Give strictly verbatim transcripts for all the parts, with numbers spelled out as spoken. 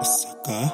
Sucker.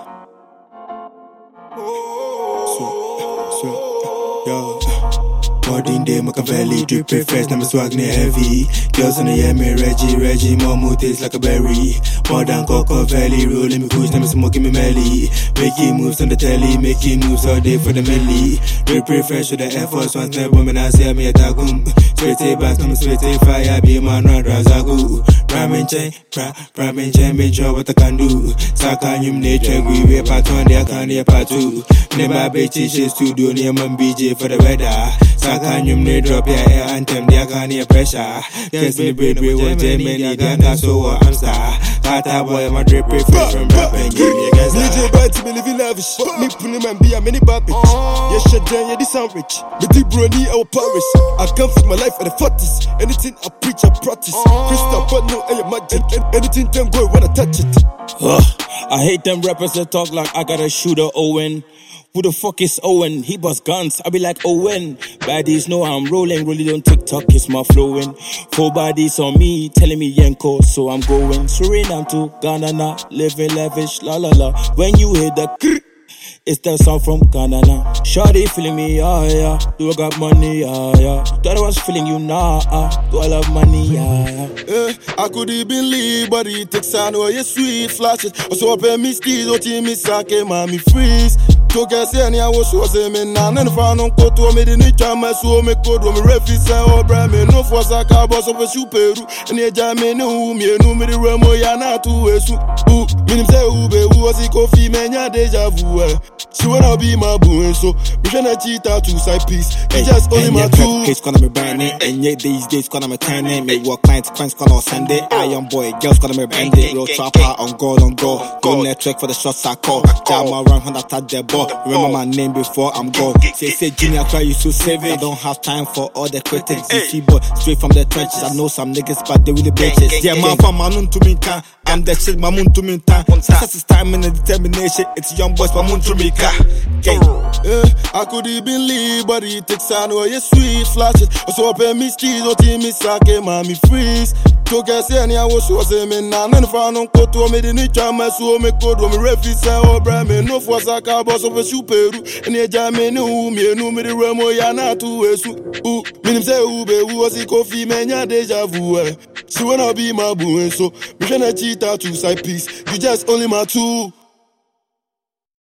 So, so, yo. Morning day, Machiavelli, drip fresh, now my swag near heavy. Girls on the air, me Reggie, Reggie, more taste like a berry. More than Coco Valley, rolling me kush, now me smoking me melly. Making moves on the telly, making moves all day for the melly. Drip fresh with the Air Force One, step woman, I say me a tagum. Sweaty back, I'm sweaty fire, be man, run, razagu. Ramen chain, ramen chain, me draw what I can do. Saka nyum nature, we wear part one, they can't hear part two. Never be teaching studio, near man B J for the weather. Saka nyum ne drop ya air anthem, they can't hear pressure. Can't me bread, we want Germany, they can't so I'm star. Tata boy, my drip fresh from rapping, give me a guess. D J Bad to me living lavish. Me pulling man be a mini bad bitch. Yeah, shut down, yeah, this sound rich. Me deep brony, our Paris. I come for my life at the forties. Anything I preach, I practice. Crystal, but no air magic. Anything them go when I touch it. Ugh, I hate them rappers that talk like I got a shooter Owen. Who the fuck is Owen? He bust guns, I be like Owen. Baddies know I'm rolling, rolling on TikTok, it's my flowing. Four bodies on me, telling me Yenko, so I'm going. Suriname to Ghana now, living lavish, la la la. When you hear the krr, it's the sound from Ghana now. Shawty feeling me, yeah, yeah. Do I got money, yeah, yeah. Thought I was feeling you now, nah, do I love money, yeah, yeah. Eh, I could even leave, but it takes on where you sweet flashes. Also, I pay me skis, what you miss, I came on me freeze. Took a say, I was so saying, and then found on Koto, made in each time, I saw me code, when me refis, or Brammy, no for Saka, boss of a super, and a jammy, no, me, no, me, the Remo, Yana, to a soup. Who, meaning say, who was he coffee, man, ya deja vu. She wanna be my boo, so we tryna cheat out two side piece. He just only my two. Case gonna be burning, and yet these days gonna be turning. Me work clients, friends gonna send it. Iron boy, girls gonna be bending. Real trapper on goal, on goal. Go network for the shots I call. Jam around when I touch the ball. Remember my name before I'm gone. Say, say, Junior, try you to save it. I don't have time for all the critics. You see, boy, straight from the trenches. I know some niggas, but they really bitches. Yeah, man, from Manun to me, I'm the shit, my moon to me, time. Success is time and determination. It's young boys, my moon to me, yeah. Uh, I could even leave, but it takes on where you sweet flashes. So I pay me skis, or team me sake, mommy freeze. Took a say, I was so saying, and then found on Koto, made in each time, I saw me code, when me refis, or Brammy, no for Saka, boss of a super, and a jammy, no, me, no, me, the Remo, Yana, to a soup. Who, meaning say, who was he coffee, man, ya deja vu. She wanna be my boo, so we tryna cheat out two side piece. You just only my two.